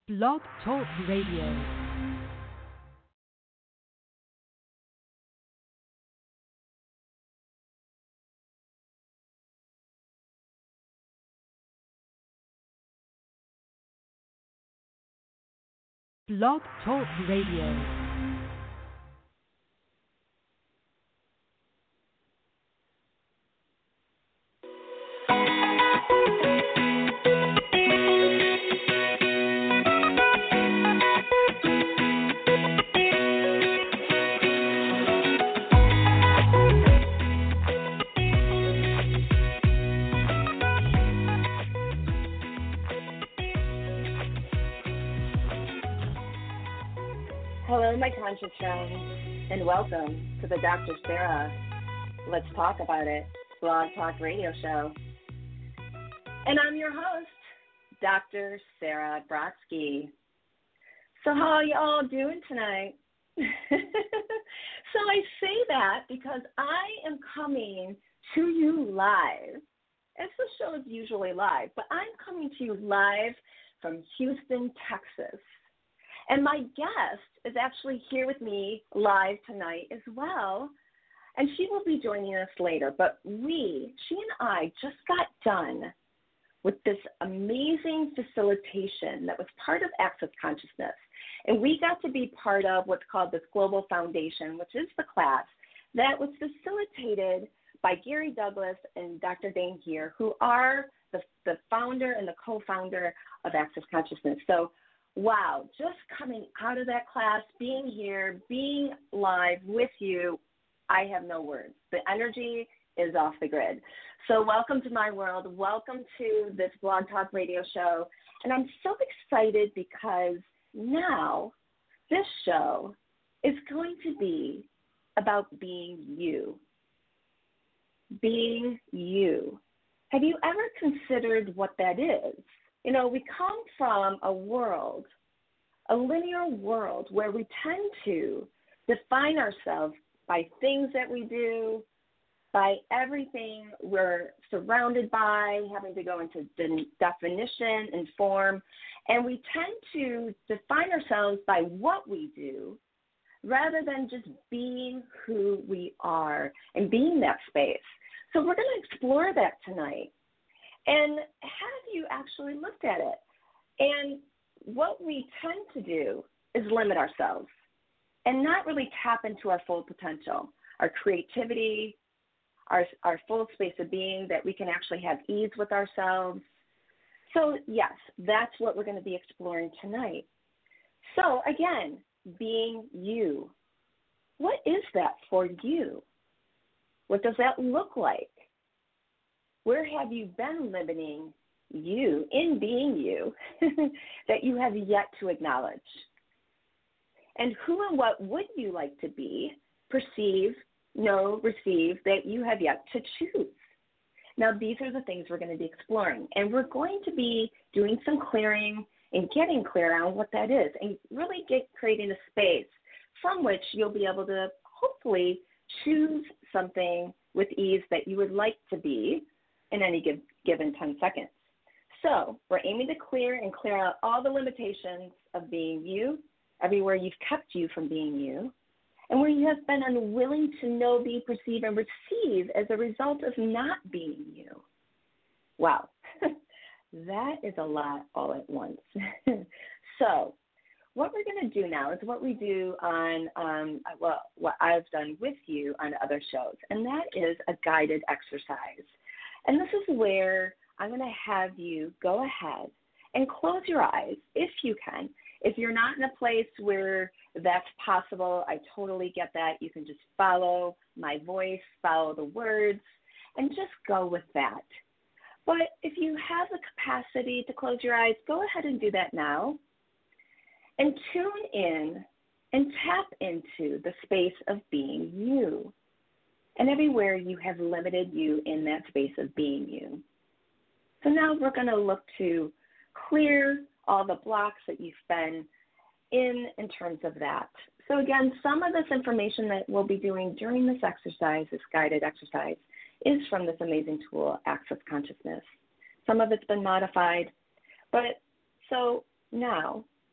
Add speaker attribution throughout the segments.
Speaker 1: Blog Talk Radio. Blog Talk Radio.
Speaker 2: Hello, my conscious friends, and welcome to the Dr. Sarah Let's Talk About It Blog Talk Radio Show. And I'm your host, Dr. Sarah Brodsky. So how are you all doing tonight? So I say that because I am coming to you live, as the show is usually live, but I'm coming to you live from Houston, Texas. And my guest is actually here with me live tonight as well, and she will be joining us later. But she and I just got done with this amazing facilitation that was part of Access Consciousness. And we got to be part of what's called this Global Foundation, which is the class that was facilitated by Gary Douglas and Dr. Dane Heer, who are the founder and the co-founder of Access Consciousness. So wow, just coming out of that class, being here, being live with you, I have no words. The energy is off the grid. So welcome to my world. Welcome to this Blog Talk Radio show. And I'm so excited because now this show is going to be about being you. Being you. Have you ever considered what that is? You know, we come from a world, a linear world, where we tend to define ourselves by things that we do, by everything we're surrounded by, having to go into definition and form. And we tend to define ourselves by what we do rather than just being who we are and being that space. So we're going to explore that tonight. And have you actually looked at it? And what we tend to do is limit ourselves and not really tap into our full potential, our creativity, our full space of being, that we can actually have ease with ourselves. So, yes, that's what we're going to be exploring tonight. So, again, being you. What is that for you? What does that look like? Where have you been limiting you in being you that you have yet to acknowledge? And who and what would you like to be, perceive, know, receive that you have yet to choose? Now, these are the things we're going to be exploring. And we're going to be doing some clearing and getting clear on what that is and really creating a space from which you'll be able to hopefully choose something with ease that you would like to be in any given 10 seconds. So we're aiming to clear out all the limitations of being you, everywhere you've kept you from being you, and where you have been unwilling to know, be, perceive, and receive as a result of not being you. Wow, that is a lot all at once. So what we're going to do now is what we do on, what I've done with you on other shows, and that is a guided exercise. And this is where I'm going to have you go ahead and close your eyes if you can. If you're not in a place where that's possible, I totally get that. You can just follow my voice, follow the words, and just go with that. But if you have the capacity to close your eyes, go ahead and do that now. And tune in and tap into the space of being you. And everywhere you have limited you in that space of being you. So now we're going to look to clear all the blocks that you've been in terms of that. So again, some of this information that we'll be doing during this exercise, this guided exercise, is from this amazing tool, Access Consciousness. Some of it's been modified. But so now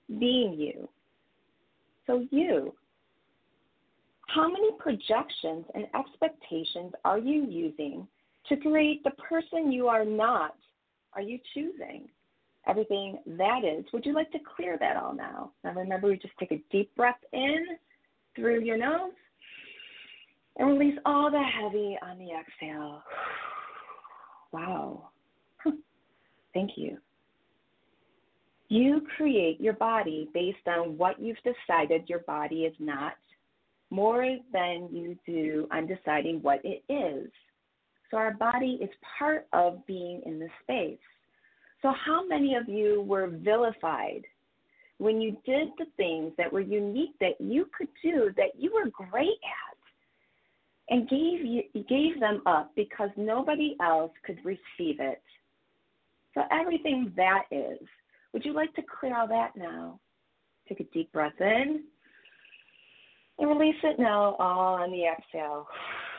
Speaker 2: being you. So you, how many projections and expectations are you using to create the person you are not? Are you choosing? Everything that is. Would you like to clear that all now? Now remember, we just take a deep breath in through your nose and release all the heavy on the exhale. Wow. Thank you. You create your body based on what you've decided your body is not, more than you do on deciding what it is. So our body is part of being in this space. So how many of you were vilified when you did the things that were unique that you could do, that you were great at, and gave them up because nobody else could receive it? So everything that is. Would you like to clear all that now? Take a deep breath in and release it now all on the exhale.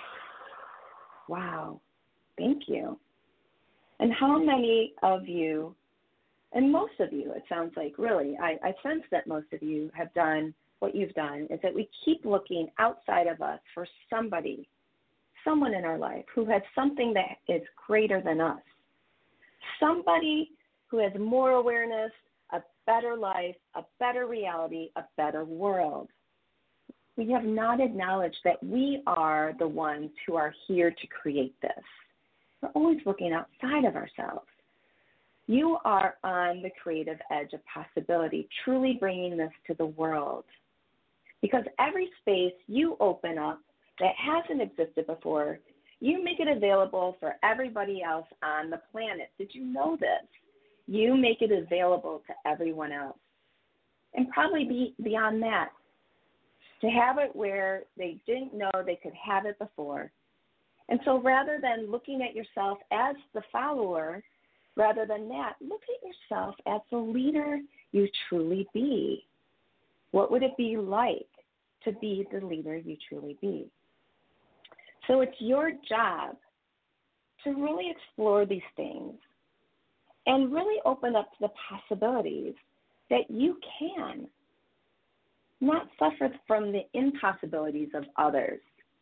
Speaker 2: Wow. Thank you. And how many of you, and most of you, it sounds like, really, I sense that most of you have done what you've done, is that we keep looking outside of us for somebody, someone in our life who has something that is greater than us, somebody who has more awareness, a better life, a better reality, a better world. We have not acknowledged that we are the ones who are here to create this. We're always looking outside of ourselves. You are on the creative edge of possibility, truly bringing this to the world. Because every space you open up that hasn't existed before, you make it available for everybody else on the planet. Did you know this? You make it available to everyone else. And probably beyond that, to have it where they didn't know they could have it before. And so rather than looking at yourself as the follower, rather than that, look at yourself as the leader you truly be. What would it be like to be the leader you truly be? So it's your job to really explore these things and really open up to the possibilities that you can, not suffer from the impossibilities of others.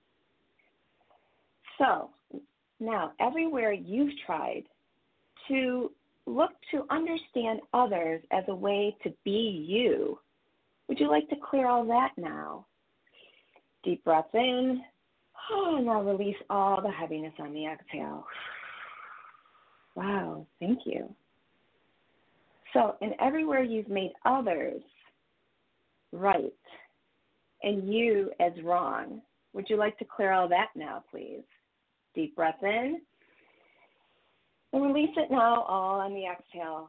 Speaker 2: So now, everywhere you've tried to look to understand others as a way to be you, would you like to clear all that now? Deep breath in. And now release all the heaviness on the exhale. Wow, thank you. So, and everywhere you've made others right and you as wrong, would you like to clear all that now, please? Deep breath in. And release it now all on the exhale.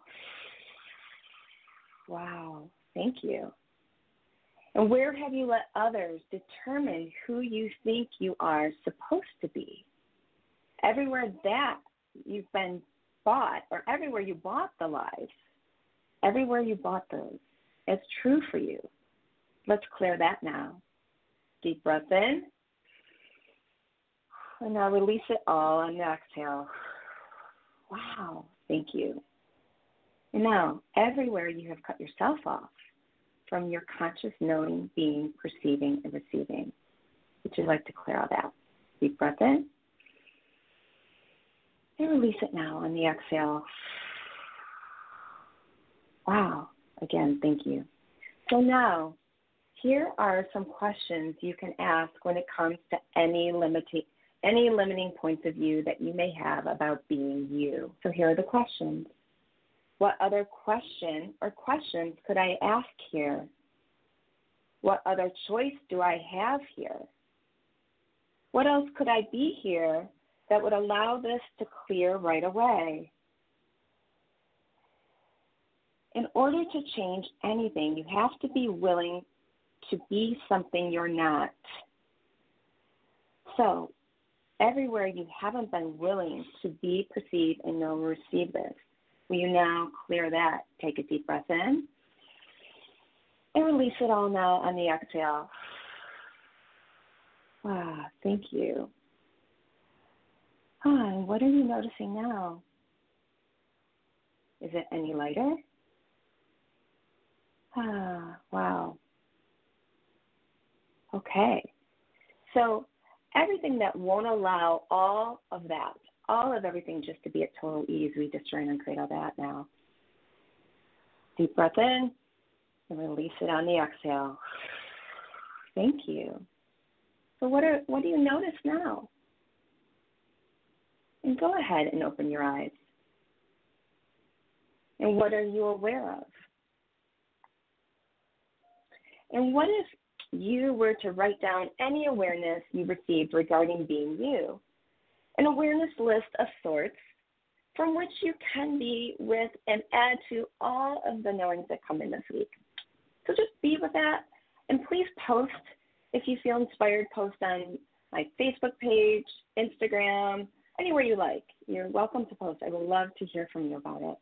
Speaker 2: Wow, thank you. And where have you let others determine who you think you are supposed to be? Everywhere that you've been bought, or everywhere you bought the lies, everywhere you bought those, it's true for you. Let's clear that now. Deep breath in. And now release it all on the exhale. Wow, thank you. And now, everywhere you have cut yourself off from your conscious knowing, being, perceiving, and receiving, would you like to clear all that? Deep breath in. And release it now on the exhale. Wow. Again, thank you. So now, here are some questions you can ask when it comes to any limiting points of view that you may have about being you. So here are the questions. What other question or questions could I ask here? What other choice do I have here? What else could I be here that would allow this to clear right away? In order to change anything, you have to be willing to be something you're not. So, everywhere you haven't been willing to be, perceive, and know, receive this, will you now clear that? Take a deep breath in and release it all now on the exhale. Thank you. And what are you noticing now? Is it any lighter? Ah, wow. Okay. So everything that won't allow all of that, all of everything just to be at total ease, we just try and create all that now. Deep breath in and release it on the exhale. Thank you. So what do you notice now? And go ahead and open your eyes. And what are you aware of? And what if you were to write down any awareness you received regarding being you? An awareness list of sorts from which you can be with and add to all of the knowings that come in this week. So just be with that, and please post if you feel inspired. Post on my Facebook page, Instagram, anywhere you like. You're welcome to post. I would love to hear from you about it.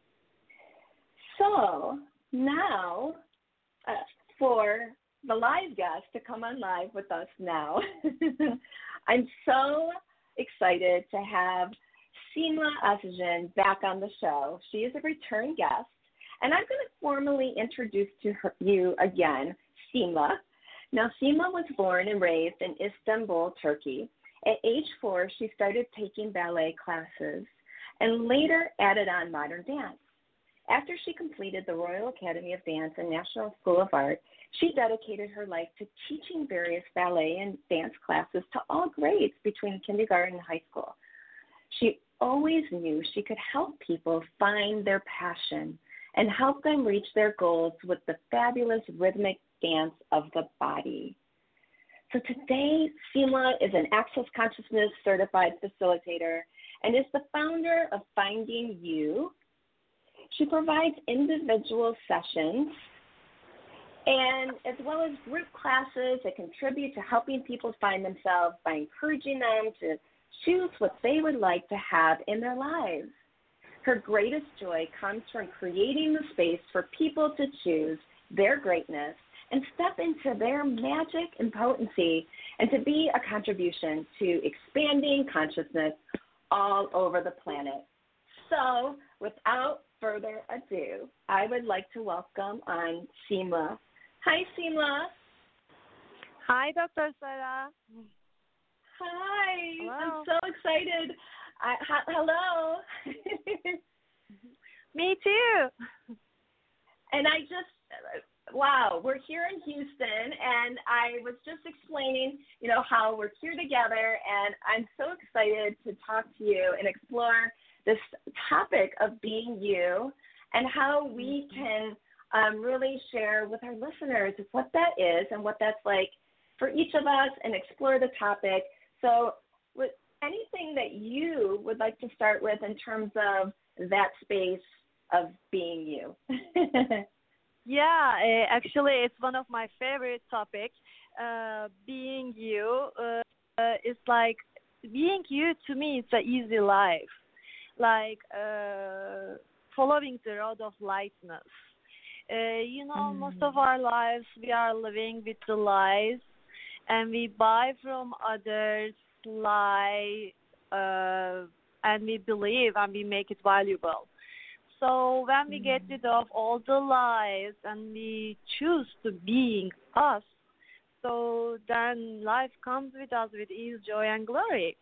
Speaker 2: So now, for the live guest to come on live with us now, I'm so excited to have Seema Oxygen back on the show. She is a return guest, and I'm going to formally introduce to you again, Seema. Now, Seema was born and raised in Istanbul, Turkey. At age 4, she started taking ballet classes and later added on modern dance. After she completed the Royal Academy of Dance and National School of Art, she dedicated her life to teaching various ballet and dance classes to all grades between kindergarten and high school. She always knew she could help people find their passion and help them reach their goals with the fabulous rhythmic dance of the body. So today, Seema is an Access Consciousness certified facilitator and is the founder of Finding You. She provides individual sessions and as well as group classes that contribute to helping people find themselves by encouraging them to choose what they would like to have in their lives. Her greatest joy comes from creating the space for people to choose their greatness and step into their magic and potency and to be a contribution to expanding consciousness all over the planet. So without further ado, I would like to welcome on Seema. Hi, Seema.
Speaker 3: Hi, Dr. Sarah.
Speaker 2: Hi.
Speaker 3: Hello.
Speaker 2: I'm so excited. Hello.
Speaker 3: Me too.
Speaker 2: And I just, wow, we're here in Houston, and I was just explaining, how we're here together, and I'm so excited to talk to you and explore this topic of being you and how we can really share with our listeners what that is and what that's like for each of us and explore the topic. So with anything that you would like to start with in terms of that space of being you.
Speaker 3: Yeah, actually, it's one of my favorite topics. Being you is like being you to me. It's an easy life, like following the road of lightness. Most of our lives we are living with the lies, and we buy from others lie, and we believe and we make it valuable. So when we get rid of all the lies and we choose to being us, so then life comes with us with ease, joy, and glory.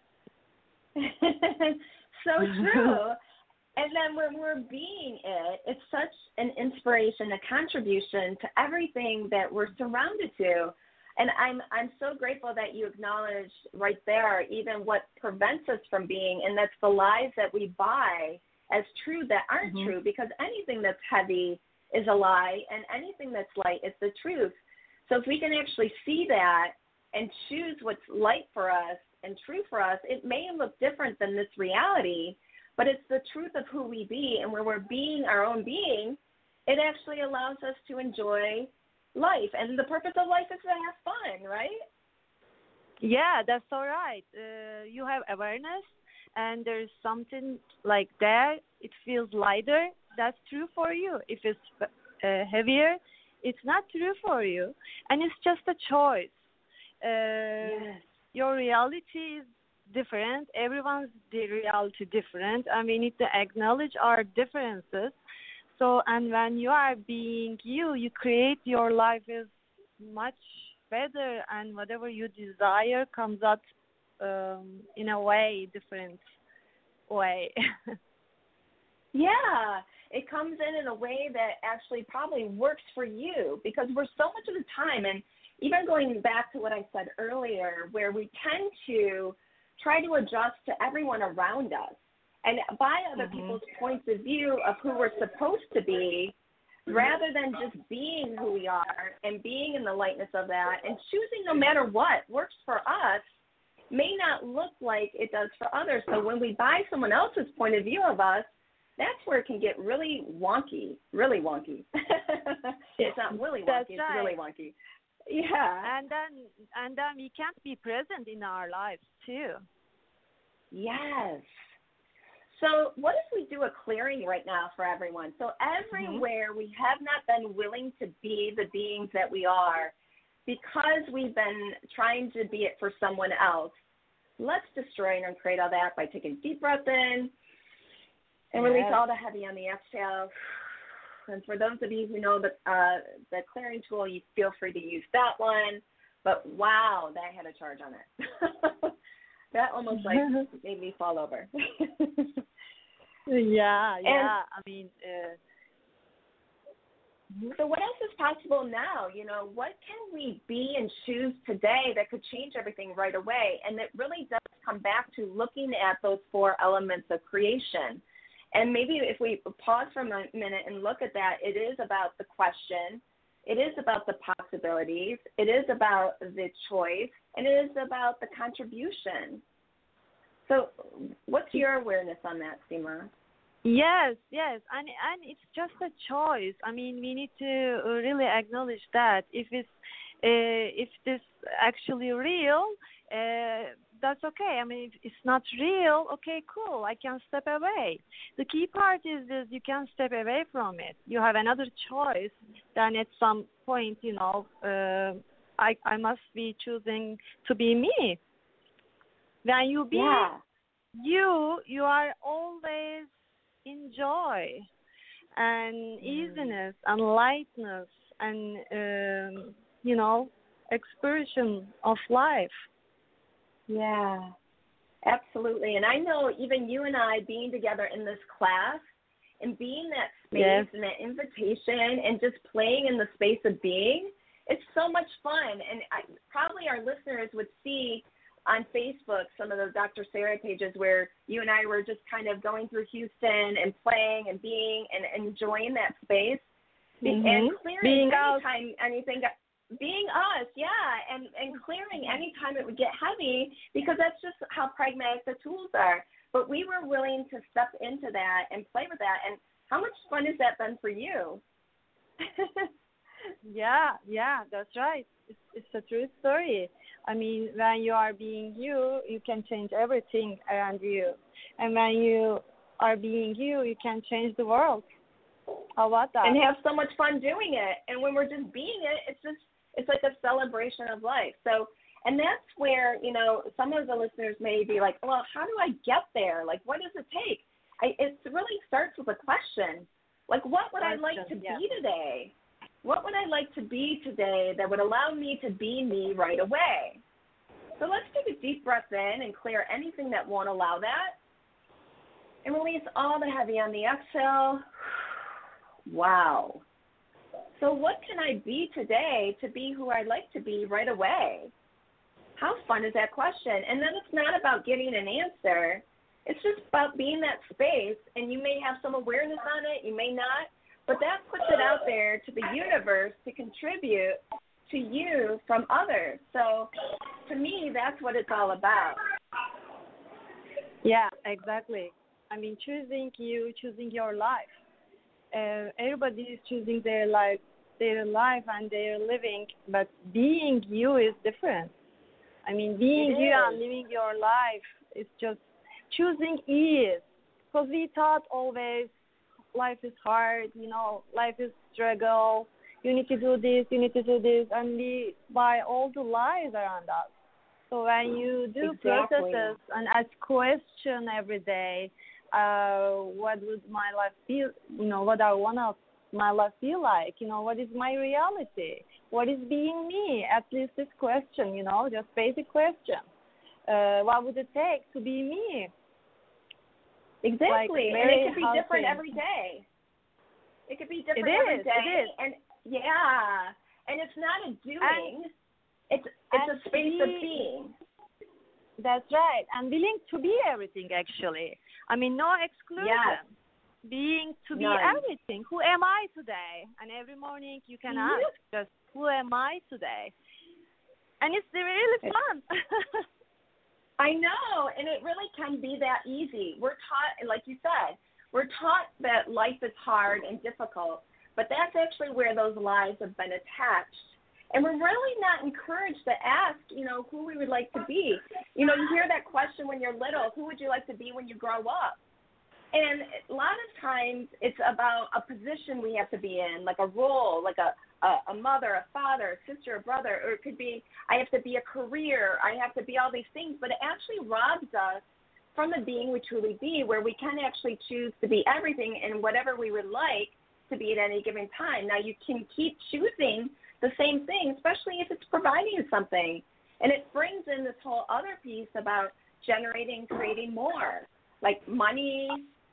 Speaker 2: So true. And then when we're being it, it's such an inspiration, a contribution to everything that we're surrounded to. And I'm so grateful that you acknowledged right there even what prevents us from being, and that's the lies that we buy as true that aren't true, because anything that's heavy is a lie, and anything that's light is the truth. So if we can actually see that and choose what's light for us and true for us, it may look different than this reality, but it's the truth of who we be, and when we're being our own being, it actually allows us to enjoy life. And the purpose of life is to have fun, right?
Speaker 3: Yeah, that's all right. You have awareness, and there's something like that. It feels lighter. That's true for you. If it's heavier, it's not true for you. And it's just a choice.
Speaker 2: Yes.
Speaker 3: Your reality is different. Everyone's reality different. And we need to acknowledge our differences So, and when you are being you, you create your life is much better, and whatever you desire comes out in a way different way.
Speaker 2: Yeah, it comes in a way that actually probably works for you, because we're so much of the time, and even going back to what I said earlier, where we tend to try to adjust to everyone around us and by other people's points of view of who we're supposed to be, rather than just being who we are and being in the lightness of that and choosing no matter what works for us may not look like it does for others. So when we buy someone else's point of view of us, that's where it can get really wonky, really wonky. It's not really wonky,
Speaker 3: That's
Speaker 2: it's
Speaker 3: right.
Speaker 2: really wonky. Yeah.
Speaker 3: And then we can't be present in our lives too.
Speaker 2: Yes. So what if we do a clearing right now for everyone? So everywhere we have not been willing to be the beings that we are because we've been trying to be it for someone else, let's destroy and uncreate all that by taking a deep breath in and release all the heavy on the exhale. And for those of you who know the clearing tool, you feel free to use that one. But wow, that had a charge on it. That almost like made me fall over.
Speaker 3: Yeah.
Speaker 2: I mean, so what else is possible now? You know, what can we be and choose today that could change everything right away? And it really does come back to looking at those 4 elements of creation. And maybe if we pause for a minute and look at that, it is about the question, it is about the possibilities, it is about the choice, and it is about the contribution. So what's your awareness on that, Seema?
Speaker 3: Yes, and it's just a choice. I mean, we need to really acknowledge that if this actually real, that's okay. I mean, if it's not real, okay, cool, I can step away. The key part is you can step away from it. You have another choice. Then at some point, you know, I must be choosing to be me. When you be you are always in joy and easiness and lightness and you know, expression of life.
Speaker 2: Yeah, absolutely. And I know even you and I being together in this class and being that space and that invitation and just playing in the space of being, it's so much fun. And probably our listeners would see on Facebook some of the Dr. Sarah pages where you and I were just kind of going through Houston and playing and being and enjoying that space. And clearing anytime anything being us, and clearing anytime it would get heavy, because that's just how pragmatic the tools are. But we were willing to step into that and play with that. And how much fun has that been for you?
Speaker 3: Yeah, that's right. It's a true story. I mean, when you are being you, you can change everything around you. And when you are being you, you can change the world. How about that?
Speaker 2: And have so much fun doing it. And when we're just being it, it's like a celebration of life. So, and that's where, you know, some of the listeners may be like, well, how do I get there? Like, what does it take? It really starts with a question. Like, what would I like to be today? What would I like to be today that would allow me to be me right away? So let's take a deep breath in and clear anything that won't allow that. And release all the heavy on the exhale. Wow. So what can I be today to be who I'd like to be right away? How fun is that question? And then it's not about getting an answer. It's just about being that space, and you may have some awareness on it, you may not, but that puts it out there to the universe to contribute to you from others. So to me, that's what it's all about.
Speaker 3: Yeah, exactly. I mean, choosing you, choosing your life. Everybody is choosing their life and their living, but being you is different. I mean, being you and living your life is just choosing ease. Because we thought always life is hard, you know, life is struggle. You need to do this, and we buy all the lies around us. So when you do processes and ask questions every day, what would my life feel, what I want my life feel like, what is my reality, what is being me, at least this question, just basic question. What would it take to be me?
Speaker 2: Exactly,
Speaker 3: like,
Speaker 2: and it could be
Speaker 3: healthy.
Speaker 2: different every day. It could be different
Speaker 3: It
Speaker 2: every
Speaker 3: is,
Speaker 2: day.
Speaker 3: it is.
Speaker 2: And yeah, and it's not a doing. It's
Speaker 3: and
Speaker 2: a space of being.
Speaker 3: That's right, and willing to be everything, actually. I mean, no exclusion.
Speaker 2: Yes.
Speaker 3: Being to be
Speaker 2: None.
Speaker 3: everything. Who am I today? And every morning you can ask just, who am I today? And it's really fun.
Speaker 2: I know, and it really can be that easy. We're taught, like you said, we're taught that life is hard and difficult, but that's actually where those lies have been attached. And we're really not encouraged to ask, who we would like to be. You hear that question when you're little, who would you like to be when you grow up? And a lot of times it's about a position we have to be in, like a role, like a mother, a father, a sister, a brother, or it could be I have to be a career, I have to be all these things, but it actually robs us from the being we truly be, where we can actually choose to be everything and whatever we would like to be at any given time. Now, you can keep choosing the same thing, especially if it's providing you something. And it brings in this whole other piece about generating, creating more, like money,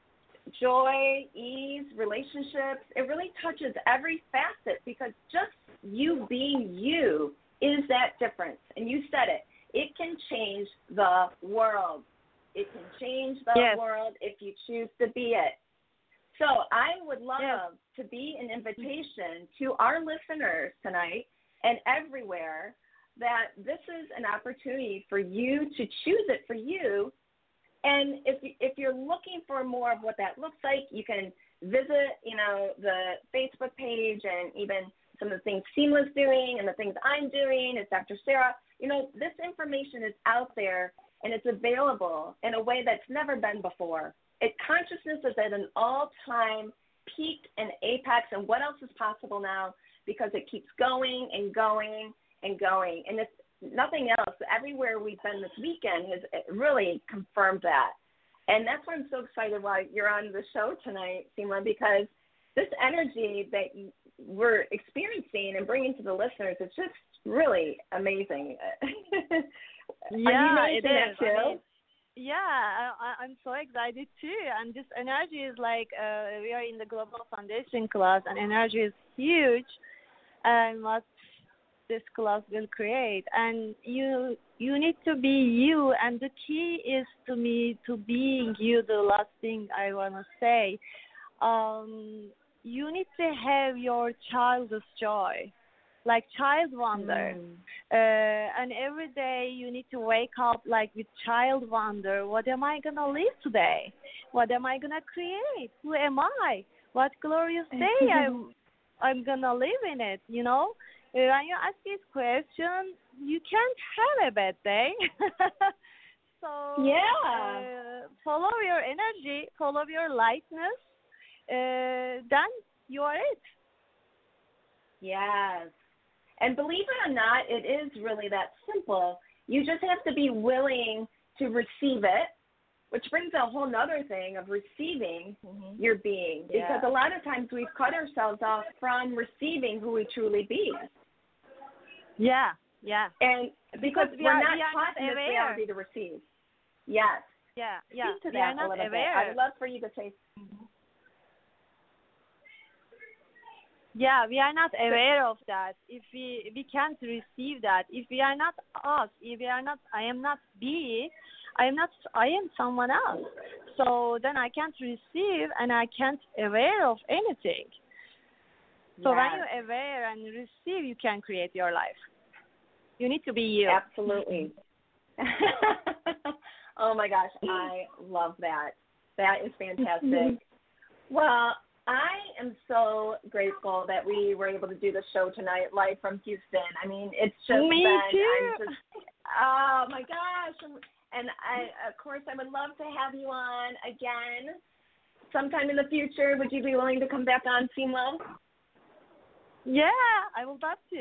Speaker 2: joy, ease, relationships. It really touches every facet, because just you being you is that difference. And you said it. It can change the world. It can change the world if you choose to be it. So I would love to be an invitation to our listeners tonight and everywhere that this is an opportunity for you to choose it for you. And if you're looking for more of what that looks like, you can visit, the Facebook page and even some of the things Seamless doing and the things I'm doing as Dr. Sarah. This information is out there and it's available in a way that's never been before. Consciousness is at an all-time peak and apex, and what else is possible now? Because it keeps going and going and going. And if nothing else, everywhere we've been this weekend has really confirmed that. And that's why I'm so excited why you're on the show tonight, Seema, because this energy that we're experiencing and bringing to the listeners is just really amazing.
Speaker 3: Yeah, it is.
Speaker 2: That too?
Speaker 3: I'm so excited too. And this energy is like, we are in the Global Foundation class, and energy is huge. And what this class will create, and you need to be you, and the key is to being you. The last thing I want to say, you need to have your child's joy, like child wonder, and every day you need to wake up like with child wonder. What am I gonna live today? What am I gonna create? Who am I? What glorious day I'm gonna live in it, When you ask this question, you can't have a bad day. So follow your energy, follow your lightness, then you are it.
Speaker 2: Yes. And believe it or not, it is really that simple. You just have to be willing to receive it, which brings a whole nother thing of receiving your being. Because a lot of times we've cut ourselves off from receiving who we truly be.
Speaker 3: Yeah.
Speaker 2: And because we're not taught in this
Speaker 3: aware.
Speaker 2: reality to receive. Yes.
Speaker 3: Yeah.
Speaker 2: Speak to
Speaker 3: We are
Speaker 2: that
Speaker 3: not
Speaker 2: a little
Speaker 3: aware.
Speaker 2: bit. I would love for you to say.
Speaker 3: Yeah, we are not aware of that. If we can't receive that, if we are not us, if we are not, I am not be, I am someone else. So then I can't receive and I can't aware of anything. So when you're aware and receive, you can create your life. You need to be you.
Speaker 2: Absolutely. Oh my gosh, I love that. That is fantastic. Well, I am so grateful that we were able to do the show tonight live from Houston. I mean, it's just oh my gosh. And of course, I would love to have you on again sometime in the future. Would you be willing to come back on, Seema?
Speaker 3: Yeah, I will love to.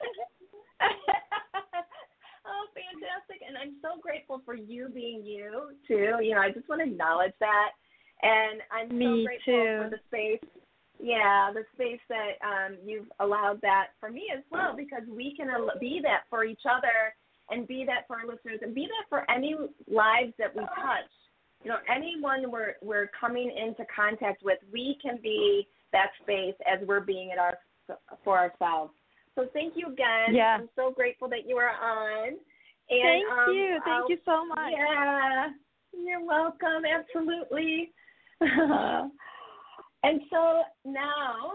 Speaker 2: Oh, fantastic. And I'm so grateful for you being you, too. I just want to acknowledge that. And I'm so
Speaker 3: Me
Speaker 2: grateful
Speaker 3: too.
Speaker 2: for the space. Yeah, the space that you've allowed that for me as well, because we can be that for each other and be that for our listeners and be that for any lives that we touch. You know, anyone we're coming into contact with, we can be that space as we're being it for ourselves. So thank you again.
Speaker 3: Yeah.
Speaker 2: I'm so grateful that you are on. And,
Speaker 3: Thank you. Thank you so much.
Speaker 2: Yeah, you're welcome. Absolutely. And so now,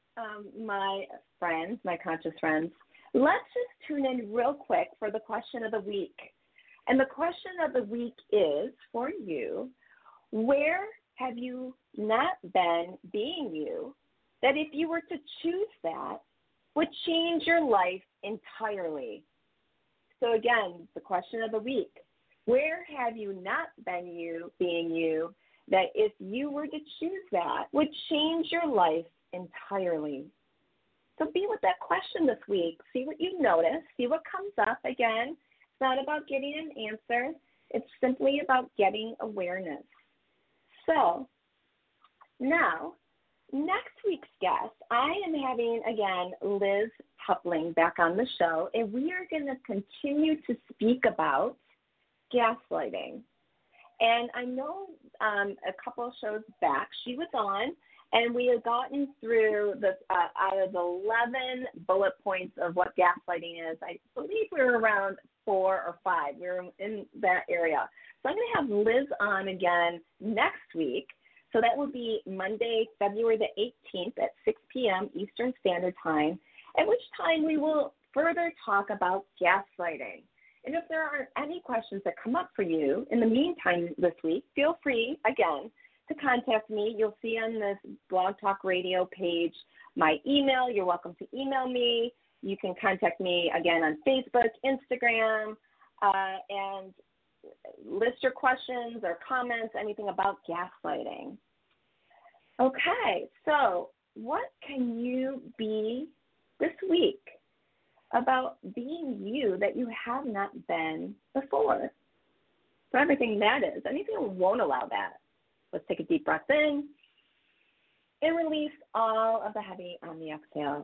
Speaker 2: my friends, my conscious friends, let's just tune in real quick for the question of the week. And the question of the week is for you: where have you not been being you that if you were to choose that would change your life entirely? So again, the question of the week: where have you not been you being you that if you were to choose that would change your life entirely? So be with that question this week. See what you notice. See what comes up. Again, it's not about getting an answer. It's simply about getting awareness. So now, next week's guest, I am having, again, Liz Hupling back on the show, and we are going to continue to speak about gaslighting. And I know a couple of shows back she was on, and we had gotten through the out of the 11 bullet points of what gaslighting is. I believe we were around 4 or 5. We were in that area. So I'm going to have Liz on again next week. So that will be Monday, February the 18th at 6 p.m. Eastern Standard Time, at which time we will further talk about gaslighting. And if there are any questions that come up for you in the meantime this week, feel free, again, to contact me. You'll see on this Blog Talk Radio page my email. You're welcome to email me. You can contact me, again, on Facebook, Instagram, and list your questions or comments, anything about gaslighting. Okay, so what can you be this week about being you that you have not been before? So everything that is, anything that won't allow that. Let's take a deep breath in and release all of the heavy on the exhale.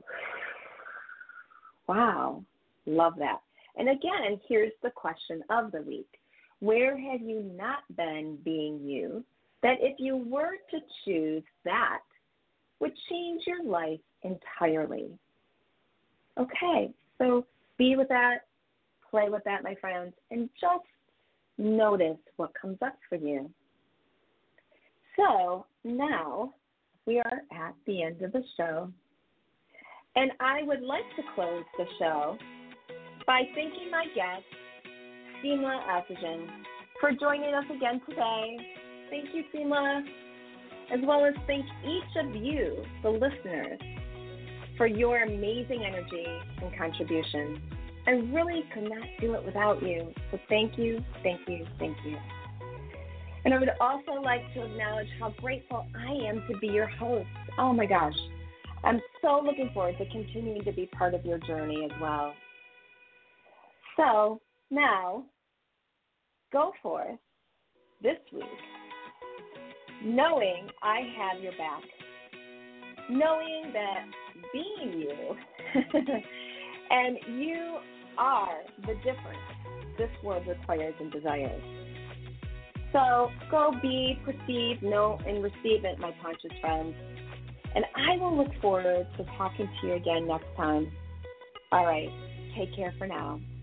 Speaker 2: Wow, love that. And again, here's the question of the week. Where have you not been being you that if you were to choose that would change your life entirely? Okay, so be with that, play with that, my friends, and just notice what comes up for you. So now we are at the end of the show, and I would like to close the show by thanking my guest, Seema Assajan, for joining us again today. Thank you, Seema, as well as thank each of you, the listeners, for your amazing energy and contribution. I really could not do it without you. So thank you, thank you, thank you. And I would also like to acknowledge how grateful I am to be your host. Oh my gosh. I'm so looking forward to continuing to be part of your journey as well. So now, go forth this week, knowing I have your back, knowing that being you and you are the difference this world requires and desires. So go be, perceive, know, and receive it, my conscious friends. And I will look forward to talking to you again next time. All right, take care for now.